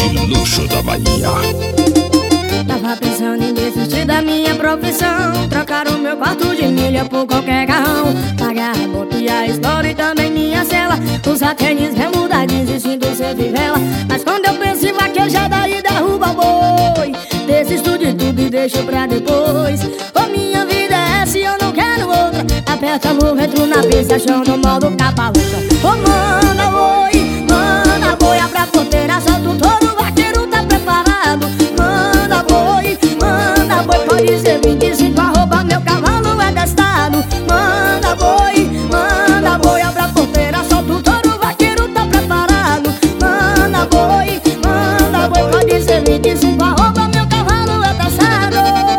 de luxo da Bahia. Tava pensando em desistir da minha profissão, trocar o meu quarto de milha por qualquer carrão, pagar a boca e a história e também minha cela, usar tênis, bermuda, jeans e cinto sem fivela. Mas quando eu penso em vaquejar, daí derruba o boi, desisto de tudo e deixo pra depois. Ô, minha vida é essa e eu não quero outra. Aperta o retro na pista, chão no modo capa louca. Ô, manda boi, abre a porteira, solta o touro, o vaqueiro tá preparado. Manda boi, pode ser 25, arroba, meu cavalo é testado. Manda boi, abre a porteira, solta o touro, o vaqueiro tá preparado. Manda boi, pode ser 25, arroba, meu cavalo é testado.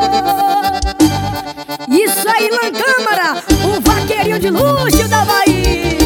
Isso aí, Lan Câmara, o vaqueirinho de luxo da Bahia.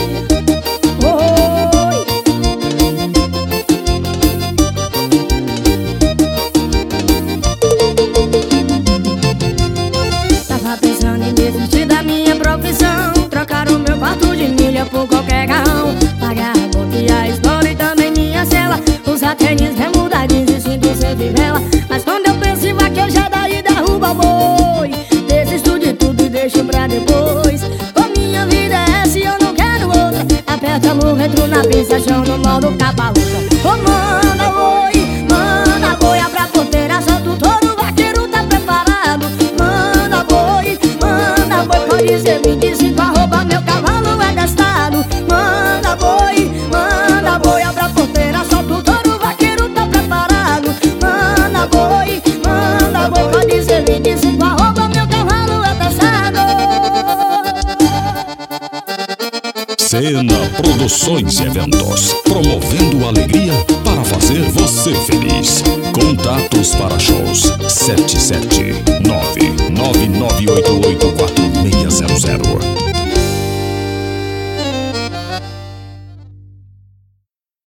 Trocar o meu quarto de milha por qualquer carrão, pagar a boca e a história e também minha cela, usar tênis, bermuda, jeans e cinto sem fivela. Mas quando eu penso em vaquejar, daí derruba o boi, desisto de tudo e deixo pra depois. Ô, minha vida é essa e eu não quero outra. Aperta o retro na pista, chão no modo capa louca. Ô, manda boi, abre a porteira, solta o touro, o vaqueiro tá preparado. Manda boi, pode ser 25, arroba, meu cavalo é testado. Manda boi, abre a porteira, solta o touro, o vaqueiro tá preparado. Manda boi, pode ser 25, arroba, meu cavalo é testado. Cena Produções e Eventos, promovendo alegria para fazer você feliz. Contatos para shows: 7799988